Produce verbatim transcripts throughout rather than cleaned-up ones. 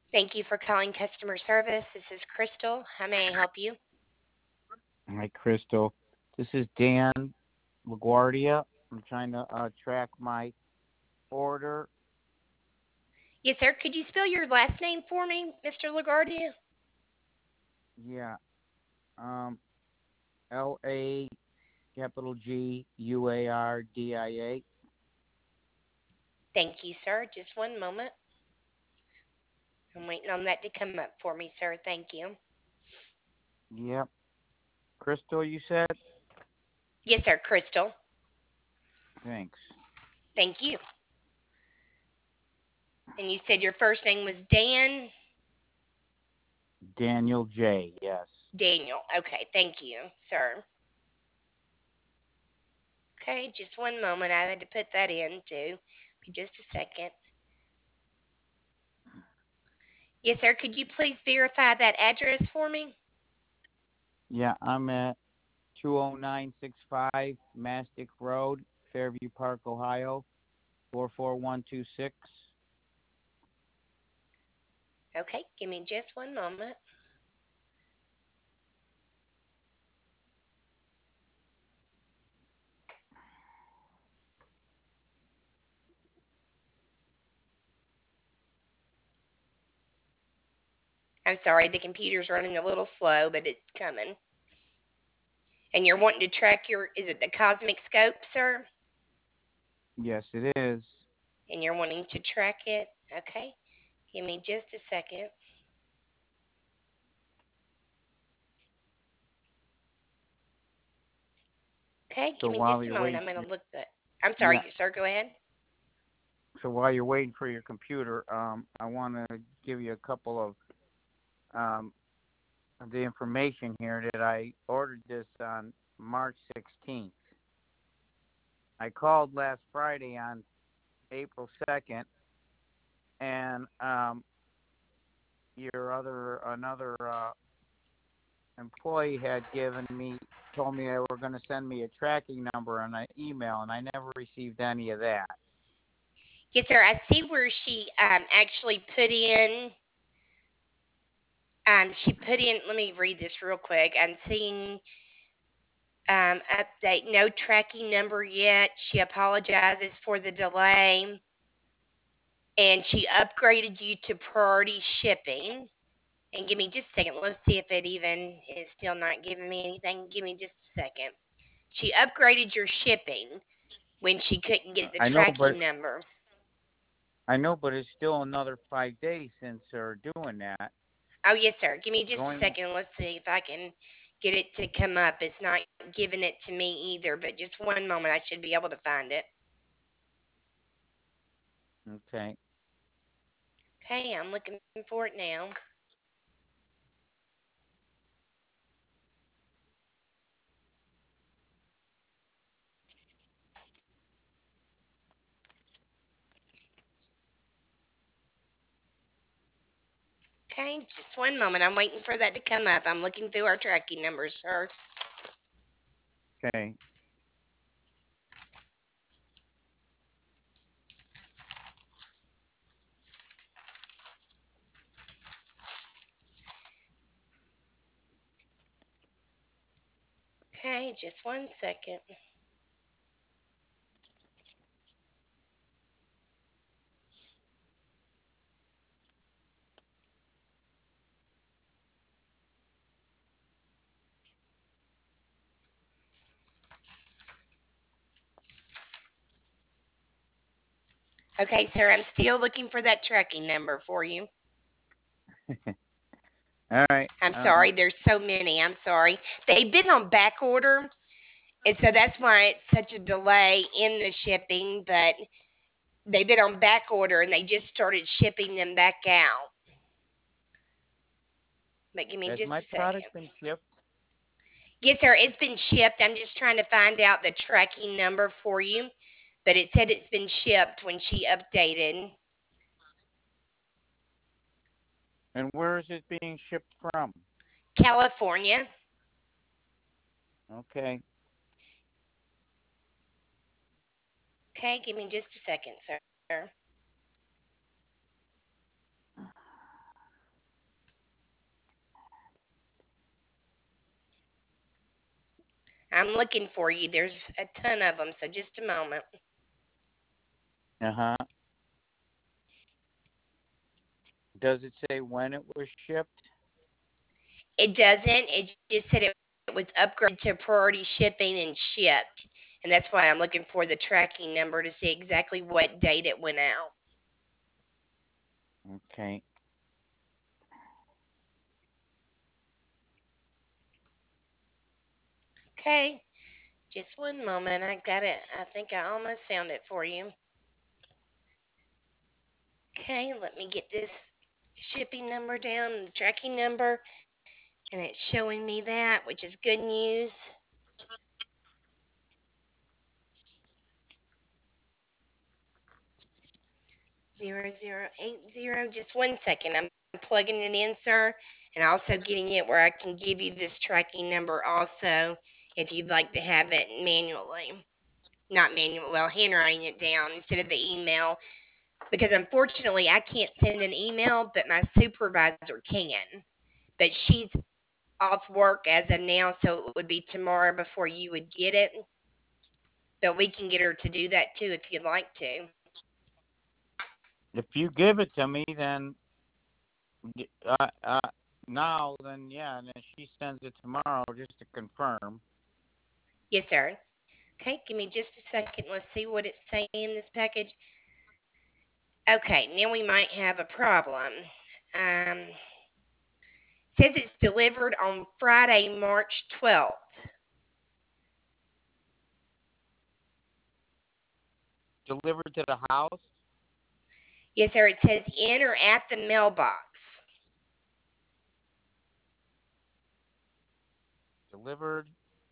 Thank you for calling customer service. This is Crystal. How may I help you? Hi, Crystal. This is Dan LaGuardia. I'm trying to uh, track my order. Yes, sir. Could you spell your last name for me, Mister LaGuardia? Yeah. Um, L A capital G U A R D I A. Thank you, sir. Just one moment. I'm waiting on that to come up for me, sir. Thank you. Yep. Crystal, you said? Yes, sir. Crystal. Thanks. Thank you. And you said your first name was Dan? Daniel J. Yes. Daniel. Okay. Thank you, sir. Okay. Just one moment. I had to put that in, too. Just a second. Yes, sir. Could you please verify that address for me? Yeah, I'm at two oh nine six five Mastic Road, Fairview Park, Ohio, four four one two six. Okay. Give me just one moment. I'm sorry, the computer's running a little slow, but it's coming. And you're wanting to track your, is it the cosmic scope, sir? Yes, it is. And you're wanting to track it? Okay. Give me just a second. Okay, So give me while just a you're moment. waiting I'm for going your, to look the, I'm sorry, yeah, sir, go ahead. so while you're waiting for your computer, um, I want to give you a couple of um, of the information here that I ordered this on March sixteenth. I called last Friday on April second, and um, your other another uh, employee had given me told me they were going to send me a tracking number and an email, and I never received any of that. Yes, sir, I see where she um, actually put in, um, she put in, let me read this real quick. I'm seeing um, update, no tracking number yet. She apologizes for the delay. And she upgraded you to priority shipping. And give me just a second. Let's see if it even is still not giving me anything. Give me just a second. She upgraded your shipping when she couldn't get the I know, but tracking number. I know, but it's still another five days since they're doing that. Oh, yes, sir. Give me just a Going second. Let's see if I can get it to come up. It's not giving it to me either, but just one moment. I should be able to find it. okay. Okay, I'm looking for it now. Okay, just one moment. I'm waiting for that to come up. I'm looking through our tracking numbers, sir. Okay. Okay, just one second. Okay, sir, I'm still looking for that tracking number for you. All right. I'm Um. sorry, there's so many. I'm sorry. They've been on back order, and so that's why it's such a delay in the shipping, but they've been on back order and they just started shipping them back out. But give me Has just my a second. product been shipped? Yes, sir, it's been shipped. I'm just trying to find out the tracking number for you, but it said it's been shipped when she updated. And where is it being shipped from? California. Okay. Okay, give me just a second, sir. I'm looking for you. There's a ton of them, so just a moment. Uh huh. Does it say when it was shipped? It doesn't. It just said it was upgraded to priority shipping and shipped. And that's why I'm looking for the tracking number to see exactly what date it went out. Okay. Okay, just one moment. I got it. I think I almost found it for you. Okay, let me get this shipping number down, the tracking number, and it's showing me that, which is good news. Zero zero eight zero. Just one second. I'm plugging it in, sir, and also getting it where I can give you this tracking number also if you'd like to have it manually. Not manual, well, handwriting it down instead of the email. Because unfortunately, I can't send an email, but my supervisor can. But she's off work as of now, so it would be tomorrow before you would get it. But we can get her to do that too if you'd like to. If you give it to me, then uh, uh, now, then yeah, and then she sends it tomorrow just to confirm. Yes, sir. Okay, give me just a second. Let's see what it's saying in this package. Okay, now we might have a problem. Um, says it's delivered on Friday, March twelfth. Delivered to the house. Yes, sir. It says in or at the mailbox. Delivered.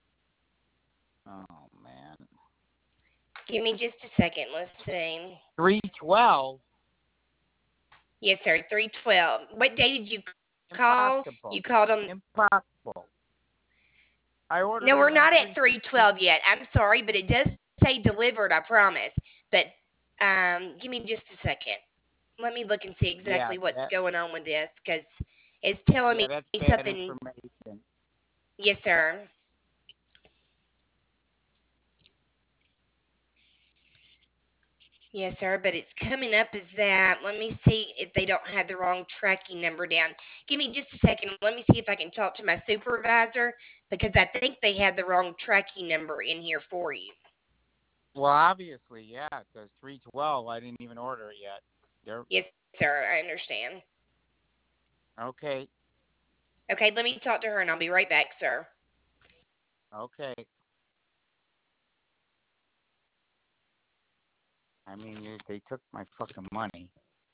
Oh man. Give me just a second. Let's see. Three twelve. Yes, sir. three twelve. What day did you call? Impossible. You called on. Impossible. I ordered No, we're it on not at three sixteen. three twelve yet. I'm sorry, but it does say delivered, I promise. But um, give me just a second. Let me look and see Yeah, exactly what's that. going on with this because it's telling Yeah, me that's bad something. information. Yes, sir. Yes, sir. But it's coming up as that. Let me see if they don't have the wrong tracking number down. Give me just a second. Let me see if I can talk to my supervisor because I think they had the wrong tracking number in here for you. Well, obviously, yeah, because three twelve. I didn't even order it yet. There. Yes, sir. I understand. Okay. Okay, let me talk to her and I'll be right back, sir. Okay. I mean, they- they took my fucking money.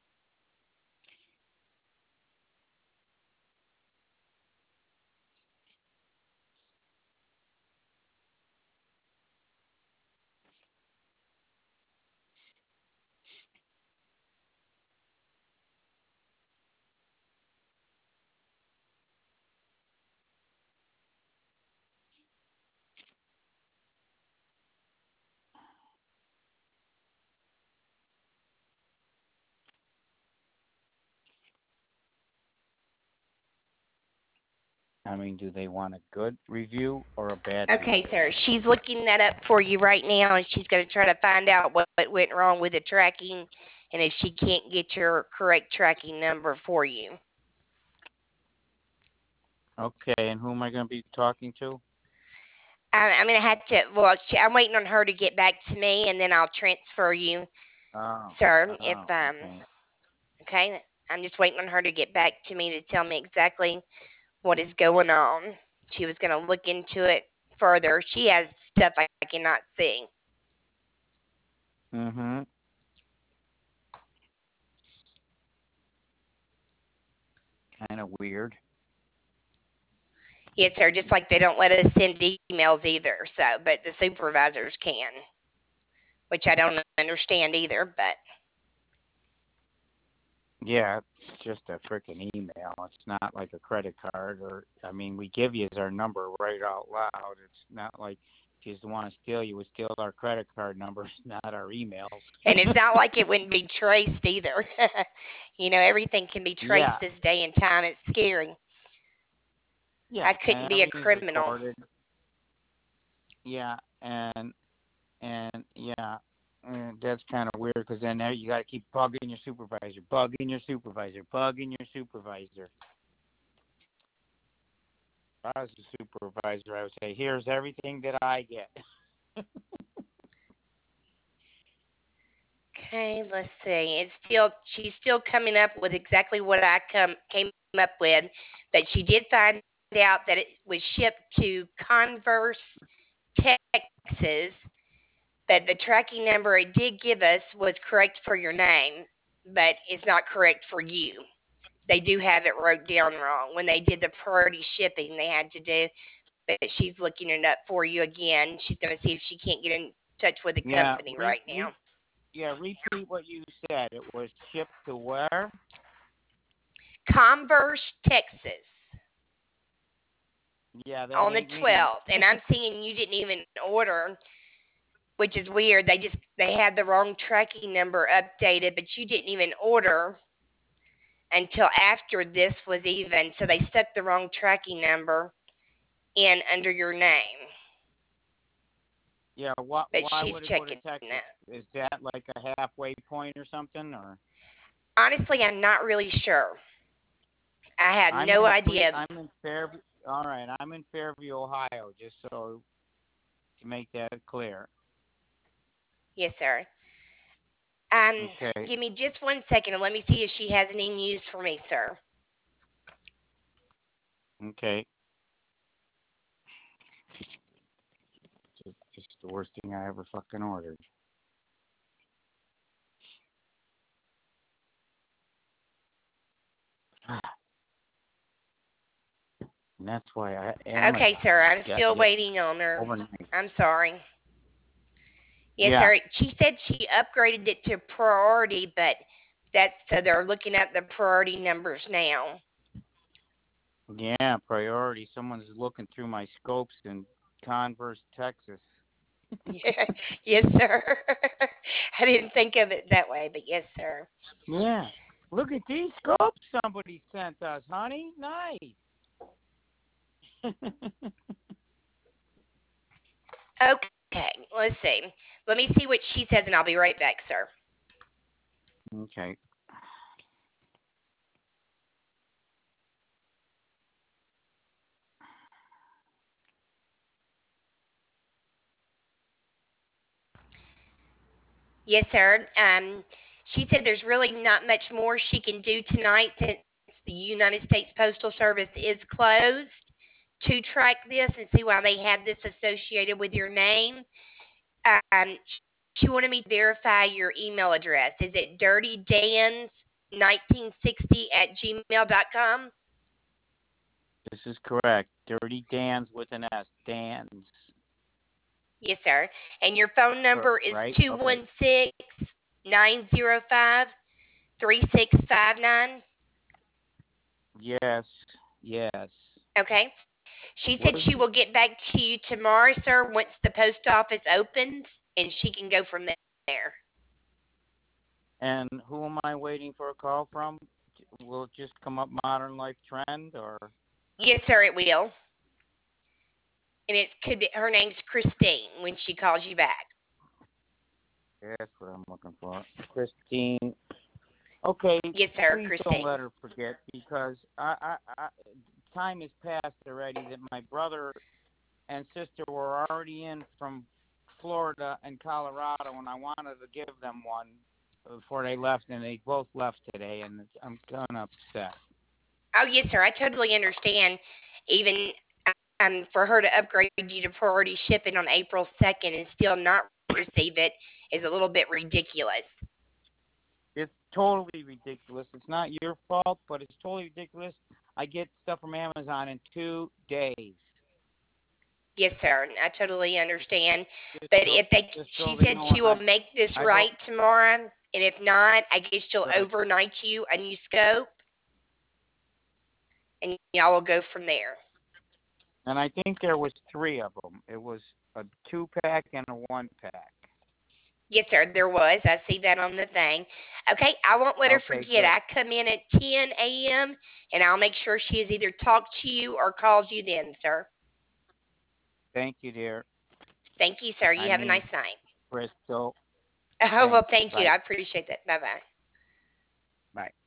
I mean, do they want a good review or a bad Okay, review? sir. She's looking that up for you right now and she's going to try to find out what, what went wrong with the tracking and if she can't get your correct tracking number for you. Okay, and who am I going to be talking to? I, I'm going to have to, well, she, I'm waiting on her to get back to me and then I'll transfer you, Oh, sir. If, oh, um, okay. okay, I'm just waiting on her to get back to me to tell me exactly what is going on. She was going to look into it further. She has stuff I cannot see. Mm-hmm. Kind of weird. Yes, sir. Just like they don't let us send emails either. So, but the supervisors can, which I don't understand either. But Yeah, it's just a freaking email. It's not like a credit card, or I mean, we give you our number right out loud. It's not like if you just want to steal, you would steal our credit card numbers, not our emails. and it's not like it wouldn't be traced either. You know, everything can be Yeah, traced this day and time. It's scary. yeah, I and couldn't be a everything's criminal. recorded. yeah, and and yeah, and that's kind of weird because then there you got to keep bugging your supervisor, bugging your supervisor, bugging your supervisor. If I was a supervisor, I would say, "Here's everything that I get." Okay, let's see. It's still she's still coming up with exactly what I come came up with, but she did find out that it was shipped to Converse, Texas, but the tracking number it did give us was correct for your name, but it's not correct for you. They do have it wrote down wrong. When they did the priority shipping, they had to do, but she's looking it up for you again. She's going to see if she can't get in touch with the Yeah, company right re, now. re, yeah. Repeat what you said. It was shipped to where? Converse, Texas, Yeah, that on the ain't me. twelfth, and I'm seeing you didn't even order, which is weird. They just they had the wrong tracking number updated, but you didn't even order until after this was even. So they stuck the wrong tracking number in under your name. Yeah, what? But Why she's would it go to checking Texas? that. Is that like a halfway point or something? Or Honestly, I'm not really sure. I had I'm no in Cle. idea. I'm in Fairview. All right, I'm in Fairview, Ohio. Just so to make that clear. Yes, sir. Um, Okay. give me just one second and let me see if she has any news for me, sir. Okay. Just, just the worst thing I ever fucking ordered. And that's why I Okay, sir. Amazon I'm got still get waiting on her. overnight. I'm sorry. Yes, Yeah. sir. She said she upgraded it to priority, but that's so they're looking at the priority numbers now. Yeah. Priority. Someone's looking through my scopes in Converse, Texas. Yeah. Yes, sir. I didn't think of it that way, but yes, sir. Yeah. Look at these scopes somebody sent us, honey. Nice. Okay, let's see. Let me see what she says, and I'll be right back, sir. Okay. Yes, sir. Um, she said there's really not much more she can do tonight since the United States Postal Service is closed to track this and see why they have this associated with your name. Um, she wanted me to verify your email address. Is it dirtydans nineteen sixty at gmail dot com? This is correct. Dirty Dan's with an S. Dan's. Yes, sir. And your phone number is Right? two Okay. one six nine zero five three six five nine. Yes. Yes. Okay. She said What is she will it? get back to you tomorrow, sir, once the post office opens, and she can go from there. And who am I waiting for a call from? Will it just come up Modern Life Trend or? Yes, sir, it will. And it could be her name's Christine when she calls you back. That's what I'm looking for. Christine. Okay, Yes, sir, please don't Christine. let her forget because I, I, I time has passed already that my brother and sister were already in from Florida and Colorado, and I wanted to give them one before they left, and they both left today, and I'm kind of upset. Oh, yes, sir. I totally understand. Even um, for her to upgrade you to priority shipping on April second and still not receive it is a little bit ridiculous. It's totally ridiculous. It's not your fault, but it's totally ridiculous. I get stuff from Amazon in two days. Yes, sir. I totally understand. Just But so, if they, just she so they said know, she will I, make this I right hope tomorrow, and if not, I guess she'll right. overnight you a new scope, and y'all will go from there. And I think there was three of them. It was a two pack and a one pack. Yes, sir. There was. I see that on the thing. Okay, I won't let her Okay, forget. good. I come in at ten a m and I'll make sure she has either talked to you or called you then, sir. Thank you, dear. Thank you, sir. My You have a name's nice night. Crystal. Oh, well, Thanks. thank you. Bye. I appreciate that. Bye bye. Bye.